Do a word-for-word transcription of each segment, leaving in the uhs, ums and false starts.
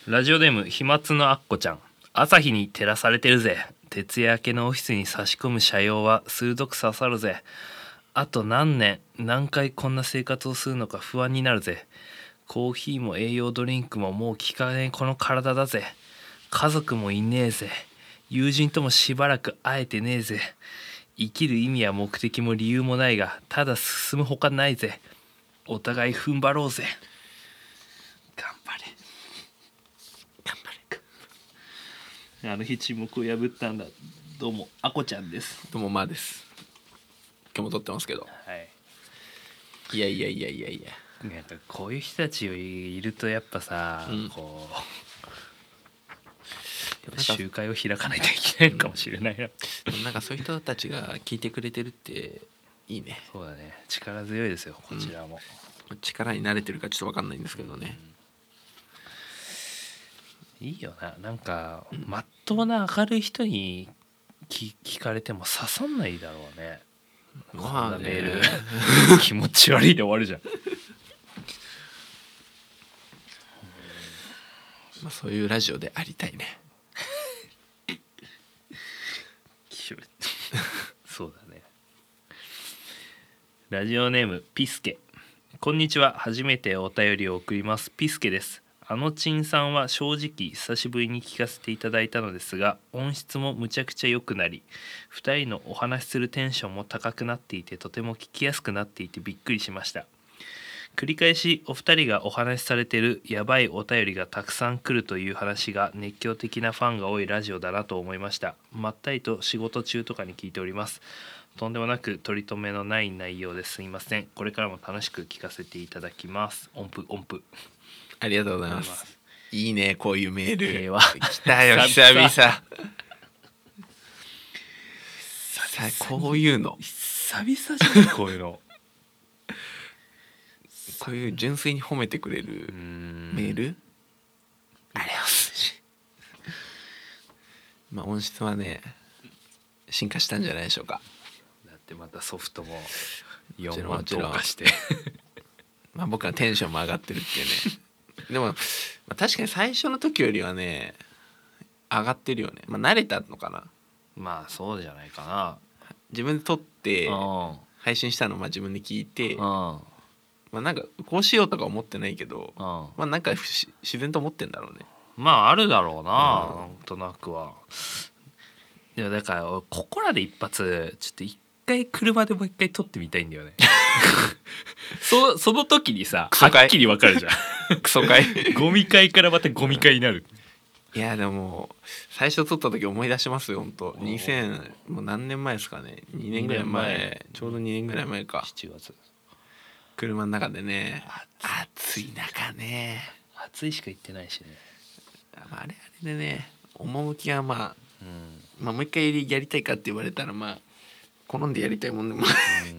ラジオネーム飛沫のあっこちゃん。朝日に照らされてるぜ。徹夜明けのオフィスに差し込む斜陽は鋭く刺さるぜ。あと何年何回こんな生活をするのか不安になるぜ。コーヒーも栄養ドリンクももう効かねえこの体だぜ。家族もいねえぜ。友人ともしばらく会えてねえぜ。生きる意味や目的も理由もないがただ進むほかないぜ。お互い踏ん張ろうぜ。頑張れ頑張れ。あの日沈黙を破ったんだ。どうもあこちゃんです。 どうもまあです。今日も撮ってますけど、 はい、 いやいやいやいやいや、 なんかこういう人たちいるとやっぱさ、うん、こう集会を開かないといけないかもしれないな、 うん、なんかそういう人たちが聞いてくれてるっていいね。 そうだね、力強いですよこちらも、 うん、力に慣れてるかちょっと分かんないんですけどね、 うん、いいよな。なんかまっとうな明るい人に聞, 聞かれても刺さんないだろうね。 まあね、 メール気持ち悪いで終わるじゃんまあそういうラジオでありたいねそうだね。ラジオネームピスケ。こんにちは。初めてお便りを送ります。ピスケです。あのちんさんは正直久しぶりに聞かせていただいたのですが、音質もむちゃくちゃ良くなり、ふたりのお話しするテンションも高くなっていて、とても聞きやすくなっていてびっくりしました。繰り返しお二人がお話しされているやばいお便りがたくさん来るという話が熱狂的なファンが多いラジオだなと思いました。まったりと仕事中とかに聞いております。とんでもなく取り留めのない内容ですいません。これからも楽しく聞かせていただきます。音符音符。 ありがとうございます。いいね、こういうメール。 平和来たよ久々さこういうの久々じゃないこういうのそういう純粋に褒めてくれるメールありがとうございます。まあ音質はね進化したんじゃないでしょうか。 だってまたソフトもよんまん投下してまあ僕はテンションも上がってるっていうねでも、まあ、確かに最初の時よりはね上がってるよね。まあ慣れたのかな。 まあそうじゃないかな。 自分で撮って配信したのをまあ自分で聞いて、まあなんかこうしようとか思ってないけど、まあなんか自然と思ってんだろうね。 まああるだろうな、なんとなくは。いやだからここらで一発ちょっと一回車でもう一回撮ってみたいんだよねそ, その時にさはっきり分かるじゃんクソかいゴミ会からまたゴミ会になる。 いやでも最初撮った時思い出しますよ。ほんとにせんもう何年前ですかね。にねんぐらい前、ちょうどにねんぐらい前か。 しちがつ車の中でね、暑い中ね、 暑いしか言ってないしね。 あれあれでね趣はまあ、うん、まあもう一回やりたいかって言われたらまあ好んでやりたいもんでも、うん、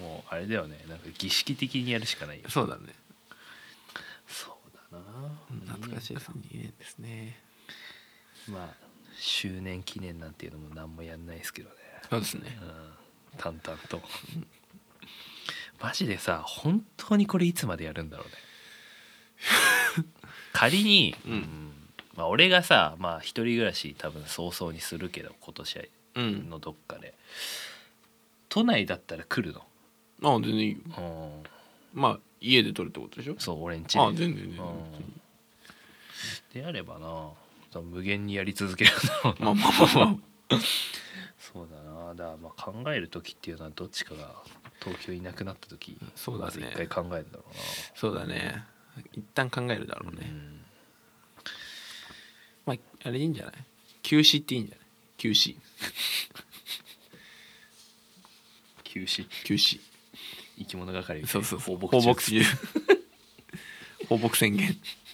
もうあれだよね、なんか儀式的にやるしかないよ。 そうだね。 そうだな、 懐かしいです。にねんですね。 まあ周年記念なんていうのも何もやんないですけどね。 そうですね、 うん、淡々とマジでさ本当にこれいつまでやるんだろうね仮に、うんうん、まあ、俺がさまあ一人暮らし多分早々にするけど今年のどっかで、うん、都内だったら来るの？ ああ全然いいよ、うん、まあ家で撮るってことでしょ。 そう俺ん家で。 ああ全然全然、うん、 であればな無限にやり続けるだろうなまあまあまあまあそうだな。だからまあ考える時っていうのはどっちかが東京いなくなった時、 そうだね、 まず一回考えるんだろうな。 そうだね、一旦考えるだろうね、うん、まああれいいんじゃない、休止っていいんじゃない、休止休止休止生き物係、 そうそうそう、 放牧中放牧宣言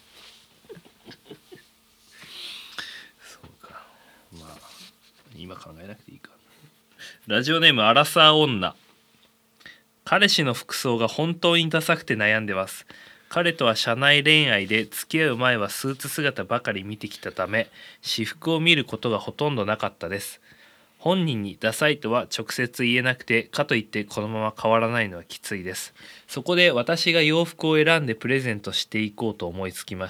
そうか、まあ今考えなくていいか。ラジオネームアラサー女。彼氏の服装が本当にダサくて悩んでます。彼とは社内恋愛で付き合う前はスーツ姿ばかり見てきたため私服を見ることがほとんどなかったです。本人にダサいとは直接言えなくて、かといってこのまま変わらないのはきついです。そこで私が洋服を選んでプレゼントしていこうと思いつきました。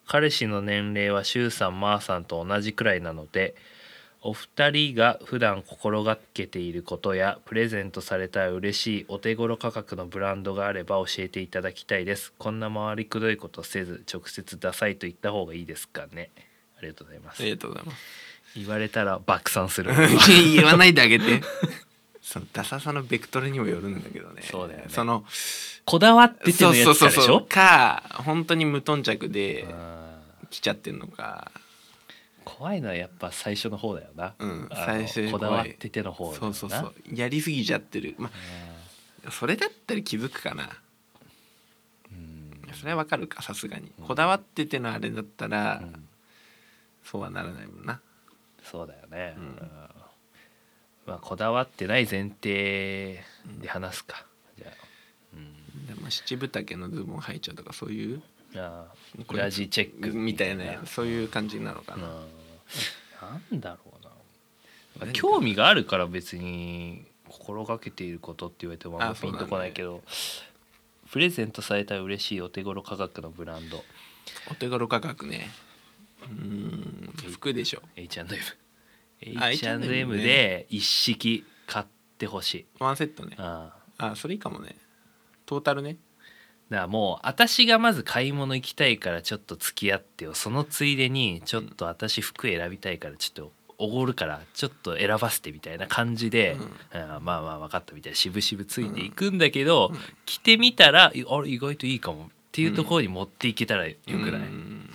彼氏の年齢はシュウさん、マーさんと同じくらいなので、お二人が普段心がけていることやプレゼントされたら嬉しいお手頃価格のブランドがあれば教えていただきたいです。こんな回りくどいことせず直接ダサいと言った方がいいですかね。ありがとうございます。 ありがとうございます。 言われたら爆散する言わないであげて。そのダサさのベクトルにもよるんだけどね。 そうだよね。 そのこだわっててのやつかでしょ。そうそうそうか本当に無頓着で来ちゃってんのか。 怖いのはやっぱ最初の方だよな、 うん、最初こだわってての方だよな。 そうそうそうやりすぎちゃってる。まあそれだったら気づくかな。うんそれはわかるかさすがに、うん、こだわっててのあれだったら、うん、そうはならないもんな。 そうだよね、うんうんまあ、こだわってない前提で話すか、うん、じゃあ、 うん、でも七分丈のズボン履いちゃうとかそういうあ裏地チェックみたいなそういう感じなのかな。 なんだろうな。興味があるから別に心がけていることって言われてもあんまピンとこないけど、ね、プレゼントされたら嬉しいお手頃価格のブランド。 お手頃価格ね。うーん服でしょ。 エイチアンドエム エイチアンドエム で一式買ってほしい。 ワンセットね。ああそれいいかもね。トータルね。 だからもう私がまず買い物行きたいからちょっと付き合ってよ、そのついでにちょっと私服選びたいからちょっとおごるからちょっと選ばせてみたいな感じで、うん、あまあまあ分かったみたいな渋々ついていくんだけど、うん、着てみたらあれ意外といいかもっていうところに持っていけたらよくない、うんうん、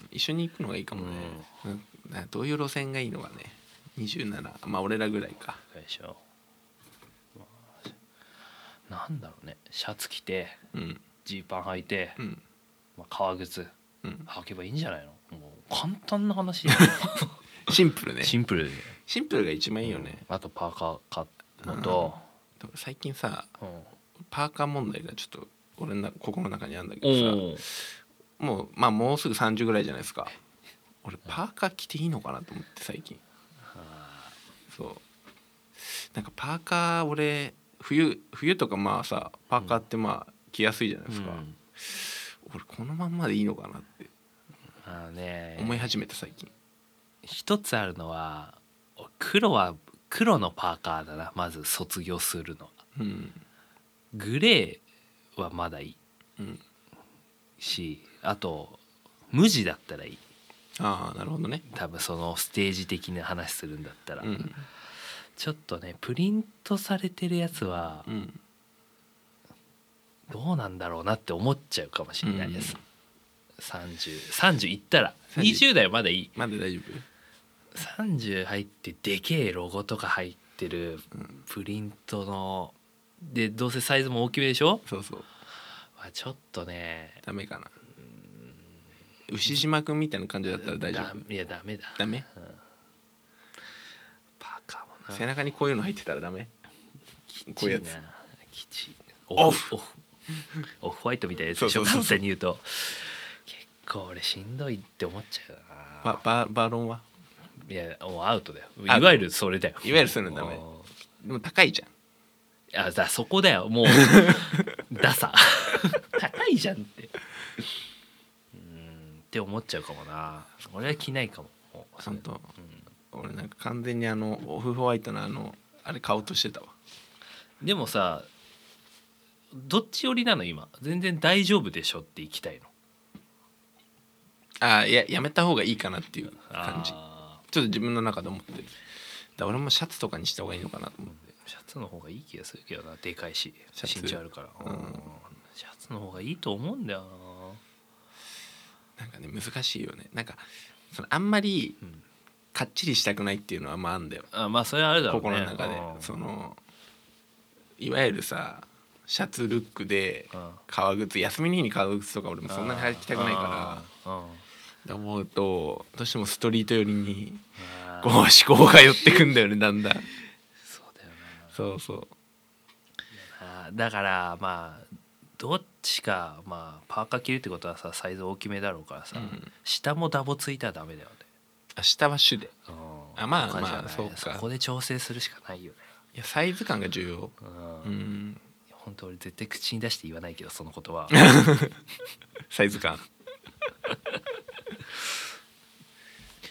一緒に行くのがいいかもね、うん、どういう路線がいいのかね。にじゅうななまあ俺らぐらいかでしょ、まあ、なんだろうね。シャツ着て、うんジーパン履いて、うんまあ、革靴、うん、履けばいいんじゃないの。もう簡単な話シンプルね。 シンプルでシンプルが一番いいよね、 うん、あとパーカー買うのと、 うん、最近さ、うん、パーカー問題がちょっと俺の心の中にあるんだけどさ、もうまあもうすぐさんじゅうぐらいじゃないですか。俺パーカー着ていいのかなと思って最近、うん、そうなんかパーカー俺冬冬とかまあさパーカーってまあ着やすいじゃないですか、うん、俺このまんまでいいのかなってあの、ね、思い始めた最近。 一つあるのは黒は黒のパーカーだな。まず卒業するのは、うん、グレーはまだいい、うん、しあと無地だったらいい。 ああなるほどね。 多分そのステージ的な話するんだったら、うん、ちょっとねプリントされてるやつは、うん、どうなんだろうなって思っちゃうかもしれないです、うん、さんじゅう、さんじゅういったらにじゅう代はまだいい。 まだ大丈夫。 さんじゅう入ってでけえロゴとか入ってるプリントのでどうせサイズも大きめでしょ。 そうそう、 まあ、ちょっとねダメかな。牛島くんみたいな感じだったら大丈夫。 いやダメだダメ、うん、 パーカーもな背中にこういうの入ってたらダメ。こういうやつきちオフオフオフホワイトみたいなやつでしょ。簡単に言うと結構俺しんどいって思っちゃうな。 バ, バ, バーロンはいやもうアウトだよ。いわゆるそれだよ。 いわゆるそういうのダメ。でも高いじゃん。あだそこだよもうダサ高いじゃんってうんって思っちゃうかもな。俺は着ないかも。 本当、うん、俺なんか完全にあのオフホワイトのあのあれ買おうとしてたわ。 でもさどっち寄りなの今。全然大丈夫でしょって行きたいの。 あいややめた方がいいかなっていう感じ。ちょっと自分の中で思ってる。だ俺もシャツとかにした方がいいのかなと思って。 シャツの方がいい気がするけどな。でかいし身長あるから、うん、シャツの方がいいと思うんだよな。なんかね難しいよね。なんかそのあんまりかっちりしたくないっていうのはまああんだよ。 あまあそれはあるだろうね。 心の中でそのいわゆるさシャツルックで革靴休みの日に革靴とか俺もそんなに履きたくないからと思うとどうしてもストリート寄りにこう思考が寄ってくんだよねだんだん。そうだよな。 そうそうだからまあどっちかまあパーカー着るってことはさサイズ大きめだろうからさ、うん、下もダボついたらダメだよね。 あ下は主で、うん、あまあまあそうか。 そこで調整するしかないよね。 いやサイズ感が重要。うん、 うん本当俺絶対口に出して言わないけどその言葉サイズ感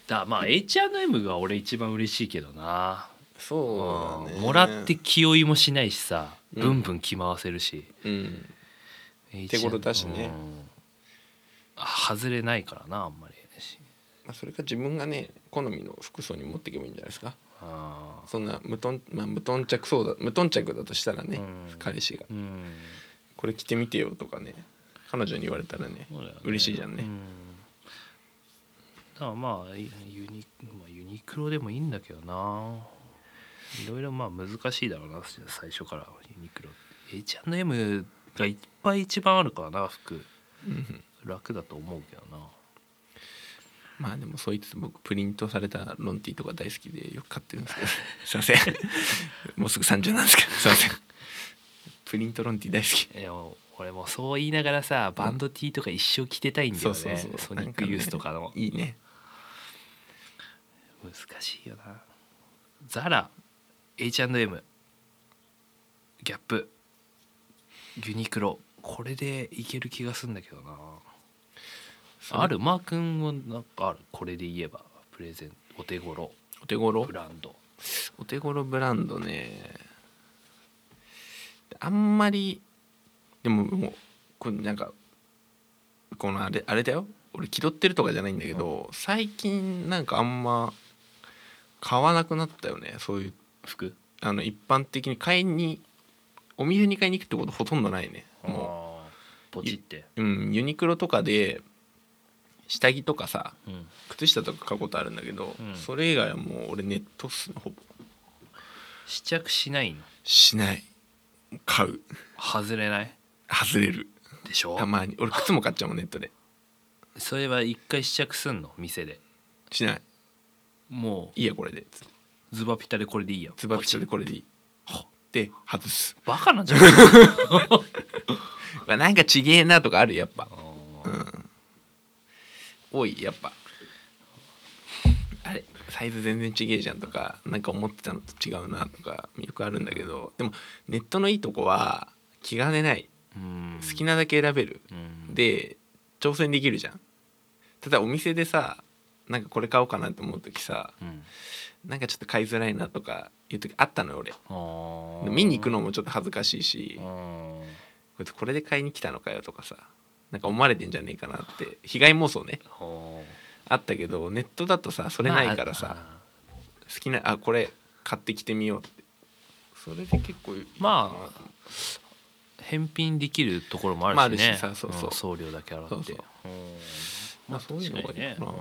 だまあ エイチアンドエム が俺一番嬉しいけどな。 そうだね、 もらって気負いもしないしさ、 うんブンブン着回せるし、 うん、 エイチアンドエム手頃だしね、 うん、外れないからなあんまり。 まあ、それか自分がね好みの服装に持っていけばいいんじゃないですか。 あそんな無頓、まあ、無頓着そうだ無頓着だとしたらね、 うん彼氏がうんこれ着てみてよとかね彼女に言われたらねそうだよね嬉しいじゃんね、 うんだからまあユニ、まあ、ユニクロでもいいんだけどないろいろまあ難しいだろうな最初からユニクロ エイチアンドエム がいっぱい一番あるからな服うん楽だと思うけどな。 まあでもそいつ僕プリントされたロンティーとか大好きでよく買ってるんですけどすいませんもうすぐさんじゅうなんですけどすいませんプリントロンティー大好き。 いや俺もそう言いながらさバンド T とか一生着てたいんだよね、 そうそうそうソニックユースとかの、 ね、いいね難しいよな。ザラ エイチアンドエム ギャップユニクロこれでいける気がするんだけどな。あるマー君はなんかあるこれで言えばプレゼンお手頃お手頃ブランド。 お手頃ブランドねあんまりでももうこれなんかこのあれあれだよ俺気取ってるとかじゃないんだけど、うん、最近なんかあんま買わなくなったよねそういう服。 あの一般的に買いにお店に買いに行くってことほとんどないね。もうポチって、 うん、ユニクロとかで下着とかさ、 うん、 靴下とか買うことあるんだけど、 うん、 それ以外はもう俺ネットっすねほぼ。 試着しないの？ しない。買う。 外れない？ 外れるでしょ。 たまに俺靴も買っちゃうもんネットで。 それは一回試着すんの店で？ しない。 もういいやこれでズバピタでこれでいいやズバピタでこれでいいで外す。 バカなんじゃないなんかちげえなとかあるやっぱ、うん、多いやっぱあれサイズ全然ちげえじゃんとかなんか思ってたのと違うなとかよくあるんだけど、でもネットのいいとこは気兼ねない、うん、好きなだけ選べる、うん、で挑戦できるじゃん。ただお店でさなんかこれ買おうかなと思う時さ、うん、なんかちょっと買いづらいなとかいう時あったのよ俺。見に行くのもちょっと恥ずかしいしこいつこれで買いに来たのかよとかさなんか思われてんじゃねえかなって被害妄想ねあったけど、ネットだとさそれないからさ、まあ、好きなあこれ買ってきてみようってそれで結構いいまあ返品できるところもあるしね、まあ、あるしさそうそう、 うん、送料だけ払ってそうそう、 まあ、そういうのがいいかな、うん、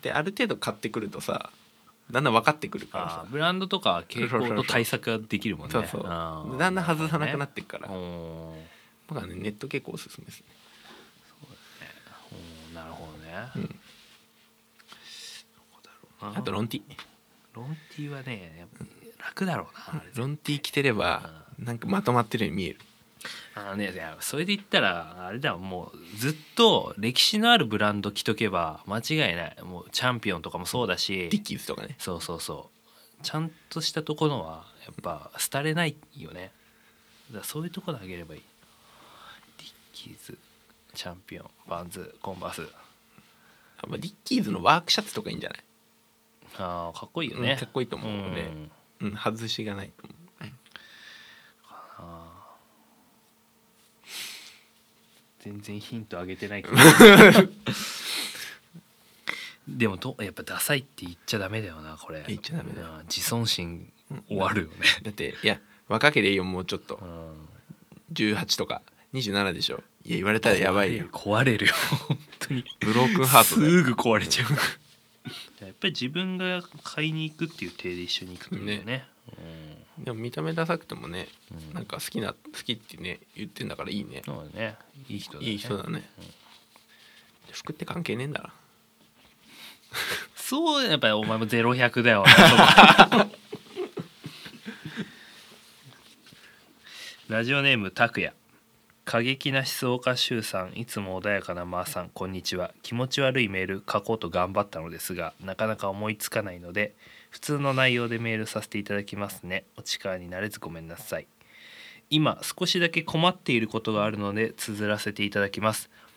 である程度買ってくるとさだんだん分かってくるからさブランドとか傾向と対策ができるもんね。 そうそうだんだん外さなくなっていくから、ね、僕はねネット結構おすすめですね。 そうだね。なるほどね、 うん、どこだろうな。あとロンティロンティはね楽だろうな。 ロンティ着てればなんかまとまってるように見える。 あのね、いやそれで言ったらあれだもうずっと歴史のあるブランド着とけば間違いない。もうチャンピオンとかもそうだしディッキーズとかね。 そうそうそうちゃんとしたところはやっぱ廃れないよね。だからそういうところであげればいい。ディッキーズチャンピオンバンズコンバース。 あディッキーズのワークシャツとかいいんじゃない？ あかっこいいよね、 うん、かっこいいと思う、うんねうん、外しがないと思う。 全然ヒントあげてないけどでもとやっぱダサいって言っちゃダメだよなこれ。 言っちゃダメだよ。 自尊心終わるよね、 うん、だっていや若ければいいよもうちょっと、うん、じゅうはちとかにじゅうななでしょ。いや言われたらやばいよ。 壊れるよ本当にブロークンハートすぐ壊れちゃうやっぱり自分が買いに行くっていう体で一緒に行くとねね、 うん、でも見た目ダサくてもね、うん、なんか好きな好きってね言ってんだからいいね。 そうだねいい人だね。 いい人だね、うん、服って関係ねえんだなそうやっぱりお前もゼロひゃくだよラジオネームたくや。過激な思想家周さんいつも穏やかなまーさんこんにちは。気持ち悪いメール書こうと頑張ったのですがなかなか思いつかないので普通の内容でメールさせていただきますね。お力になれずごめんなさい。今少しだけ困っていることがあるので綴らせていただきます。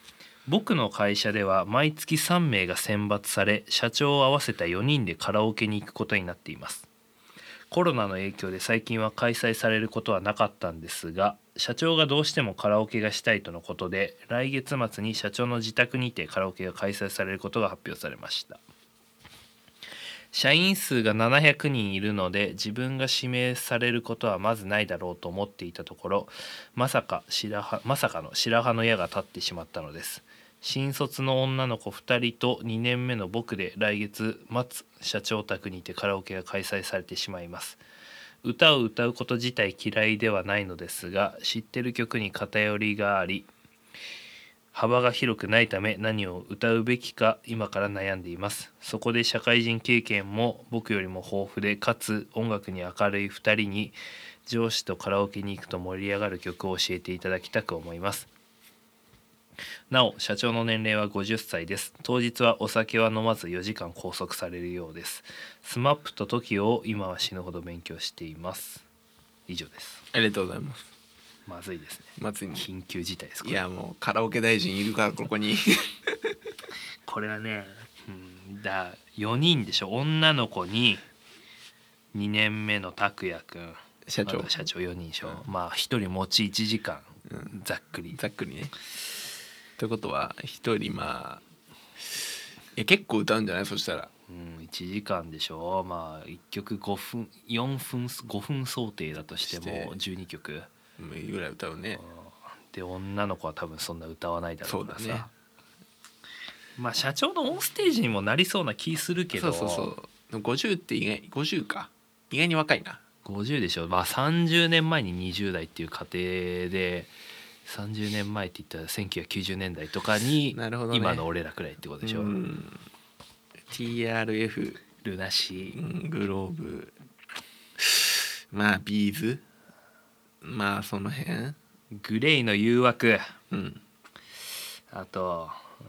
僕の会社では毎月さんめいが選抜され、社長を合わせたよにんでカラオケに行くことになっています。コロナの影響で最近は開催されることはなかったんですが、社長がどうしてもカラオケがしたいとのことで、来月末に社長の自宅にてカラオケが開催されることが発表されました。社員数がななひゃくにんいるので、自分が指名されることはまずないだろうと思っていたところ、まさか白羽まさかの白羽の矢が立ってしまったのです。新卒の女の子ふたりとにねんめの僕で来月末社長宅にてカラオケが開催されてしまいます。歌を歌うこと自体嫌いではないのですが、知ってる曲に偏りがあり幅が広くないため、何を歌うべきか今から悩んでいます。そこで社会人経験も僕よりも豊富で、かつ音楽に明るいふたりに上司とカラオケに行くと盛り上がる曲を教えていただきたく思います。なお社長の年齢はごじゅっさいです。当日はお酒は飲まずよじかん拘束されるようです。スマップと トキオ を今は死ぬほど勉強しています。以上です。 ありがとうございます。 まずいですね。 まずいね。 緊急事態です。 いやもうカラオケ大臣いるからここにこれはね、うん、だよにんでしょ。女の子ににねんめの拓也くん、 社長、 ま、社長よにんでしょ、 うん、 まあひとり持ちいちじかん、 うん、 ざっくりざっくりね。ということはひとりまあえ結構歌うんじゃない？そしたら、 うん、いちじかんでしょ。まあいっきょくごふんよんぷんごふん想定だとしてもじゅうにきょくぐらい歌うね。 で女の子は多分そんな歌わないだろうからさ。 そうだね。 まあ社長のオンステージにもなりそうな気するけど。 そうそうそう。でもごじゅうって意外ごじゅうか意外に若いな。 ごじゅうでしょ。まあさんじゅうねんまえににじゅうだいっていう過程でさんじゅうねんまえって言ったらせんきゅうひゃくきゅうじゅうねんだいとかに、ね、今の俺らくらいってことでしょ。うん、 ティーアールエフルナシー、グローブ、まあビーズ、まあその辺、 グレイの誘惑、 うん、 あと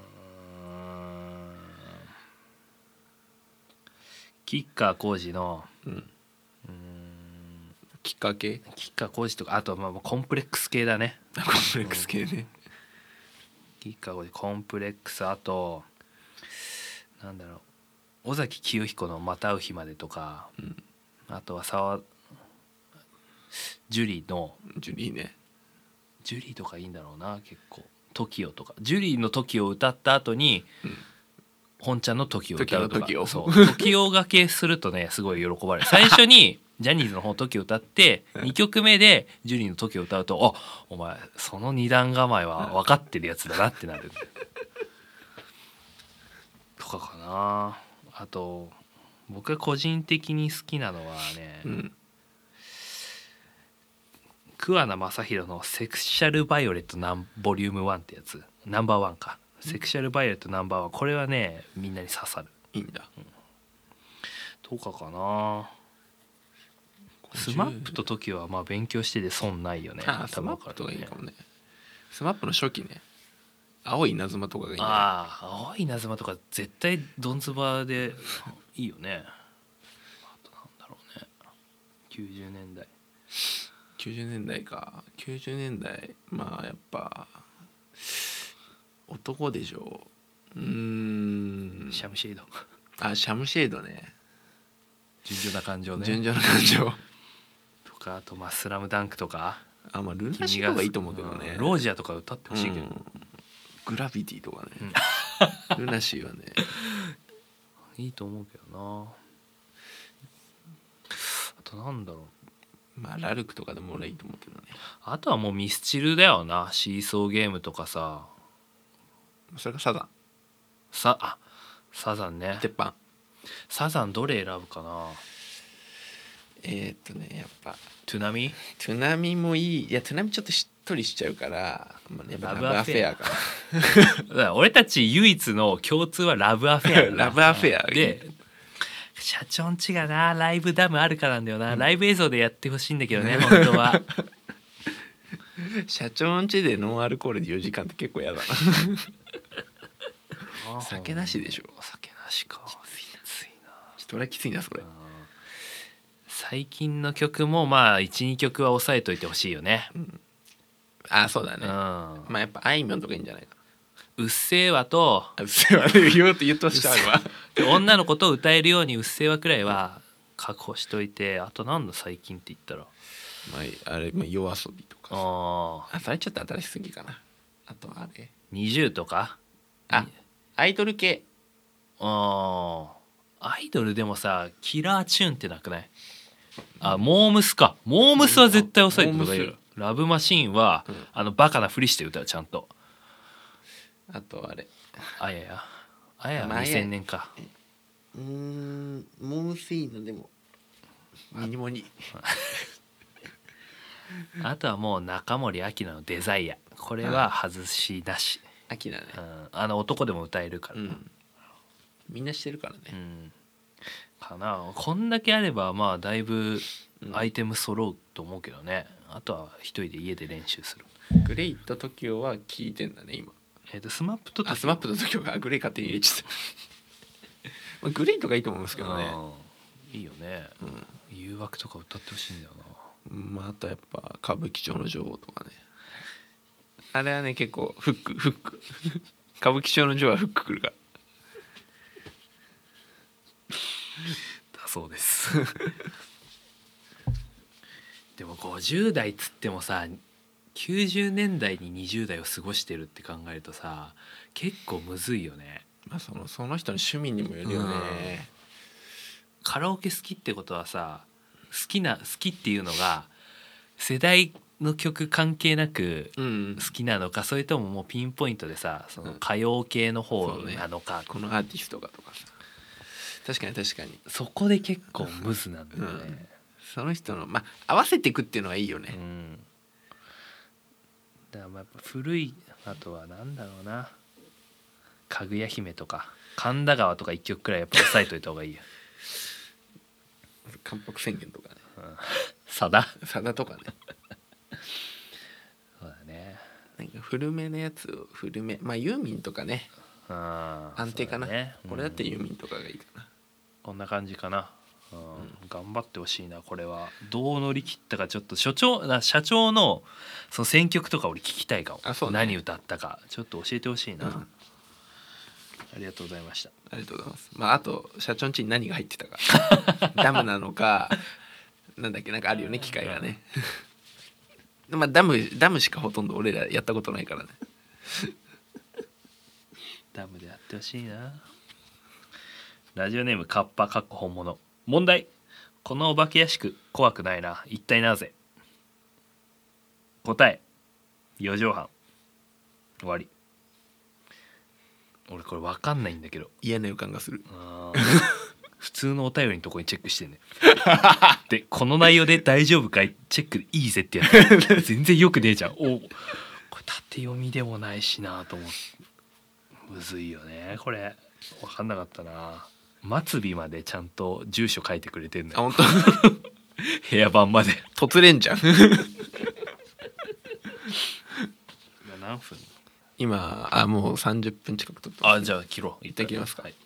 吉川晃司の、うん、うーんきっかけ吉川晃司とか、あとまあコンプレックス系だね。 コンプレックス系ね、うん、 吉川晃司コンプレックス、あとなんだろう、尾崎清彦のまた会う日までとか、うん、あとは沢ジュリーのジュリーねジュリーとかいいんだろうな。結構 トキオ とかジュリーの トキオ を歌った後に、うん、本ちゃんの トキオ を歌うとか、そう トキオ がけするとねすごい喜ばれる。最初にジャニーズの方 トキオ 歌ってにきょくめでジュリーの トキオ を歌うと、あお前その二段構えは分かってるやつだなってなるとかかな。あと僕が個人的に好きなのはね、うん、桑名正宏のセクシャルバイオレットナンボリュームワンってやつ、ナンバーワンか、セクシャルバイオレットナンバーワン、これはねみんなに刺さる。 いいんだ、うん、 とかかな。スマップと トキオ はまあ勉強してて損ないよね。 ああスマップとかいいかもね。スマップの初期ね、青い稲妻とかがいいんだよ。 ああ青い稲妻とか絶対ドンズバでいいよね。あとなんだろうね、きゅうじゅうねんだいきゅうじゅうねんだいかきゅうじゅうねんだい、まあやっぱ男でしょう。うーんシャムシェードあシャムシェードね、 純情な感情ね、 純情な感情とか、あとまあスラムダンクとか、 あまあルナシーとかいいと思うけどね、 うん、ロージアとか歌ってほしいけど、うん、 グラビティとかね、うん、ルナシーはねいいと思うけどな。あとなんだろう、まあラルクとかでも俺いいと思うけどね。 あとはもうミスチルだよな。シーソーゲームとかさ、 それがサザンさあサザンね、 鉄板。 サザンどれ選ぶかな。 えー、っとねやっぱトゥナミトゥナミもいい。いやトゥナミちょっとしっとりしちゃうから、まあ、やっぱラブアフェアかな俺たち唯一の共通はラブアフェアラブアフェアで、社長んちがなライブダムあるかなんだよな、うん、ライブ映像でやってほしいんだけどね本当は社長んちでノンアルコールでよじかんって結構やだな酒なしでしょ。 酒なしか、きついな。 ちょっと俺はきついなそれ。 最近の曲もまあ いち,に 曲は抑えといてほしいよね、うん、 あそうだね、うん、まあやっぱあいみょんとかいいんじゃないかうっせぇわとうっせぇわで言おうと言うとしちゃうわ女の子と歌えるようにうっせぇわくらいは確保しといて、あとなんだ最近って言ったら、 まあ、あれ、まあ、夜遊びとかさああそれちょっと新しすぎかな。あとあれにじゅうとか、 あアイドル系。 あアイドルでもさキラーチューンってなくない？あモームスか、モームスは絶対抑えてる方がいいよ。ラブマシーンは、うん、あのバカなふりして歌うちゃんと。 あとあれあややあやはにせんねんか。 うーんモームスいいのでもミニモニあとはもう中森明菜のデザイア、これは外しなし。 明菜ね、 うん、あの男でも歌えるから、うん、 みんなしてるからね、 うん、かな。こんだけあればまあだいぶアイテム揃うと思うけどね、うん、あとは一人で家で練習する。 グレイと トキオ は聴いてんだね今。 えっ、ー、とスマップと トキオ、 あスマップと トキオ がグレイ勝手に入れちゃったグレイとかいいと思うんですけどね。 いいよね、うん、誘惑とか歌ってほしいんだよな。 まあ、あとやっぱ歌舞伎町の女王とかね、あれはね結構フックフック歌舞伎町の女王はフックくるからだそうですでもごじゅう代っつってもさきゅうじゅうねんだいににじゅう代を過ごしてるって考えるとさ結構むずいよね。 まあそのその人の趣味にもよるよね、うん、 カラオケ好きってことはさ好きな好きっていうのが世代の曲関係なく好きなのか、うん、それとももうピンポイントでさその歌謡系の方なのか、うんね、 このアーティストがとかさ。確かに確かにそこで結構ムズなんだよね、うん、 その人のまあ合わせていくっていうのはいいよね、うん、 だからまあやっぱ古い、あとはなんだろうな、かぐや姫とか神田川とか一曲くらいやっぱ押さえといた方がいいよ関白宣言とかね、 さださだとかねそうだね。 なんか古めのやつを古め、まあユーミンとかね、あ安定かな、ね、これだってユーミンとかがいいかな、 こんな感じかな、うんうん、頑張ってほしいな。これはどう乗り切ったかちょっと所長な社長のその選曲とか俺聞きたいかも。あそう、ね、何歌ったかちょっと教えてほしいな、うん、ありがとうございました。 ありがとうございます。まああと社長ん家に何が入ってたかダムなのかなんだっけ、なんかあるよね機械がねまあダムダムしかほとんど俺らやったことないからねダムでやってほしいな。ラジオネームカッパかっこ本物。問題。このお化け屋敷怖くないな、一体なぜ？答え四畳半。終わり。俺これ分かんないんだけど嫌な予感がする。 あ普通のお便りのとこにチェックしてんねでこの内容で大丈夫かいチェックでいいぜってやつ全然よくねえじゃん。おこれ縦読みでもないしなと思って、むずいよねこれ。分かんなかったな。末尾までちゃんと住所書いてくれてんのよ。あ本当部屋番まで突然じゃん何分今あもうさんじゅっぷん近くとってます、 ね、あじゃあ切ろう。 一旦切りますか。 はい。